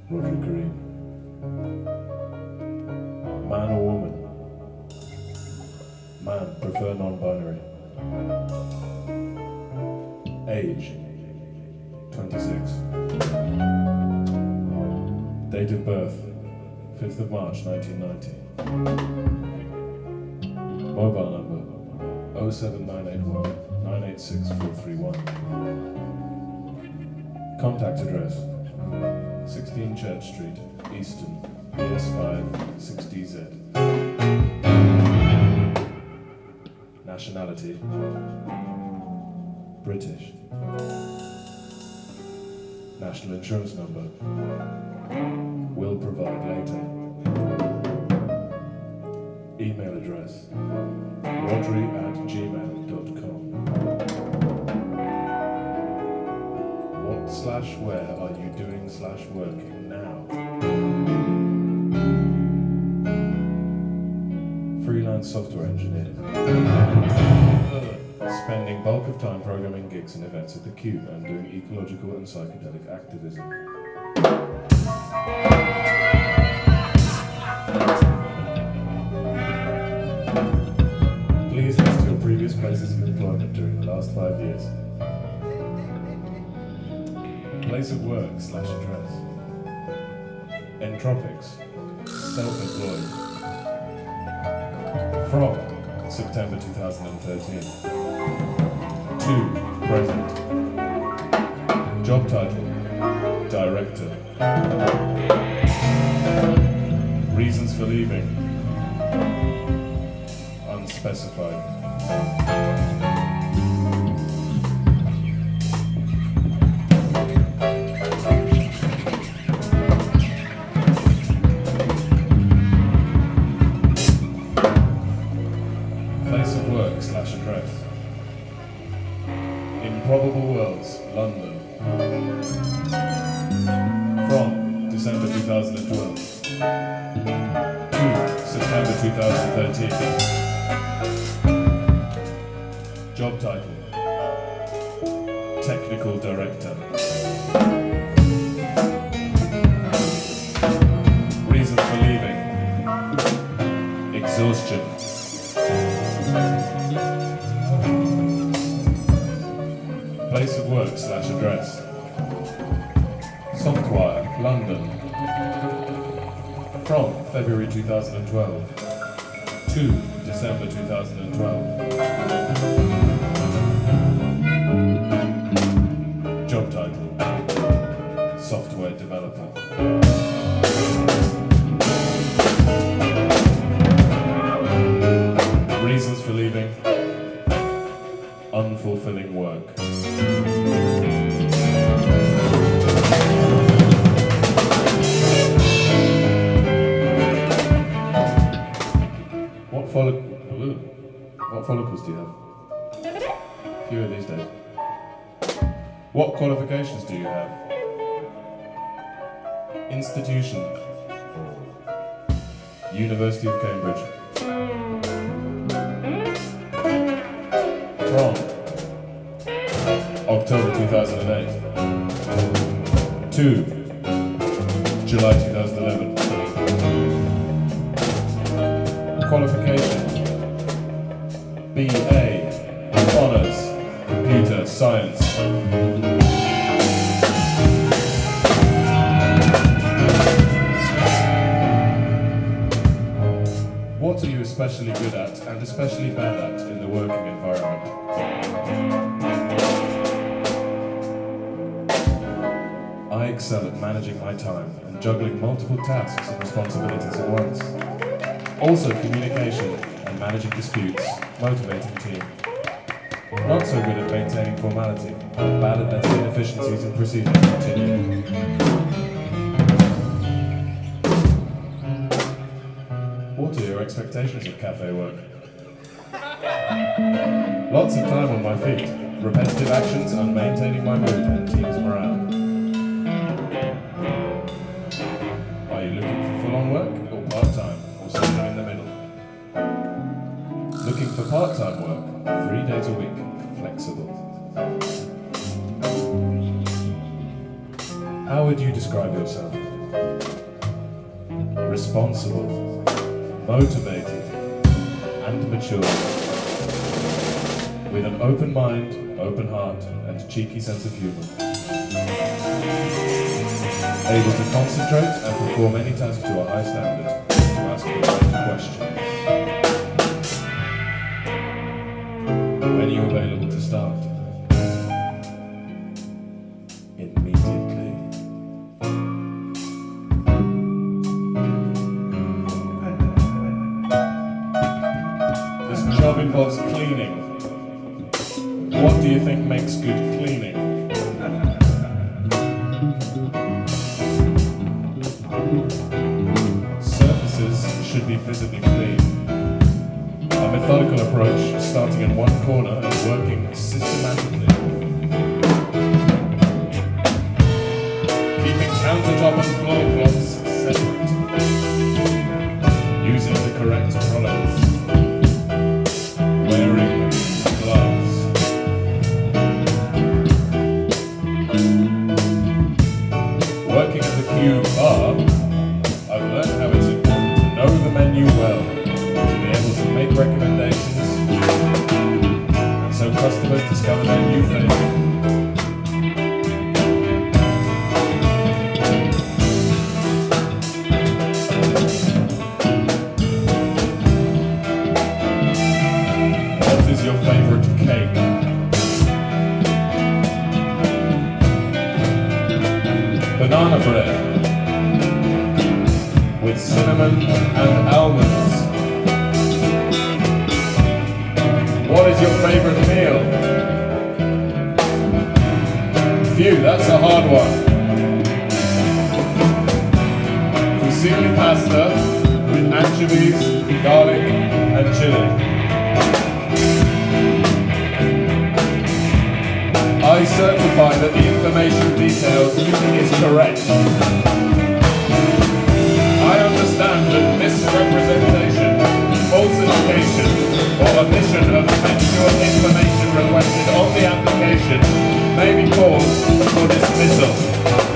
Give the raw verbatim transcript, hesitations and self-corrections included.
Rodri Karim. Man or woman? Man, prefer non-binary. Age? twenty-six. Date of birth? fifth of March nineteen ninety. Mobile number? oh seven nine eight one nine eight six four three one. Contact address? sixteen Church Street, Easton, B S five six D Z. Nationality? British. National insurance number? Will provide later. Email address? rodri at gmail dot com. What slash where are you doing slash working now? Freelance software engineer. Spending bulk of time programming gigs and events at the Cube and doing ecological and psychedelic activism. Please list your previous places of employment during the last five years. Place of work slash address. Entropics. Self-employed. From September two thousand thirteen. To present. Job title. Director. Reasons for leaving. Unspecified. Place of work slash address. Improbable Worlds, London. From December two thousand twelve. To September two thousand thirteen. Job title. Technical Director. Reasons for leaving. Exhaustion. Place of work slash address. Softwire, London. From February two thousand twelve to December two thousand twelve. Job title. Software Developer. Reasons for leaving. Unfulfilling work. What follic- What follicles do you have? Fewer these days. What qualifications do you have? Institution. University of Cambridge. From October two thousand eight to July two thousand eleven. Qualification. B A. Honours. Computer Science. What are you especially good at and especially bad at in the working environment? I excel at managing my time and juggling multiple tasks and responsibilities at once. Also communication and managing disputes, motivating team. Not so good at maintaining formality, bad at letting inefficiencies and procedures continue. What are your expectations of cafe work? Lots of time on my feet, repetitive actions and maintaining my mood and team's morale. Are you looking for full-on work or part-time or something in the middle? Looking for part-time work, three days a week, flexible. How would you describe yourself? responsible, motivated, and mature. With an open mind, open heart, and cheeky sense of humour. Able to concentrate and perform any task to a high standard, to ask the right question. When are you available to start? Immediately. This job involves cleaning. What do you think makes good cleaning? Surfaces should be visibly clean. A methodical approach, starting in one corner and working systematically. Keeping countertop and floor cloths separate. Using the correct products. Wearing gloves. Working at the Q bar, I've learned how it's important to know the menu well, to be able to make recommendations, and so customers discover their new favourite. What is your favourite cake? Banana bread with cinnamon and almonds. What is your favourite meal? Phew, that's a hard one. Fusilli pasta with anchovies, garlic and chili. I certify that the information detailed is correct. I understand that misrepresentation, falsification, or omission of factual information requested on the application may be cause for dismissal.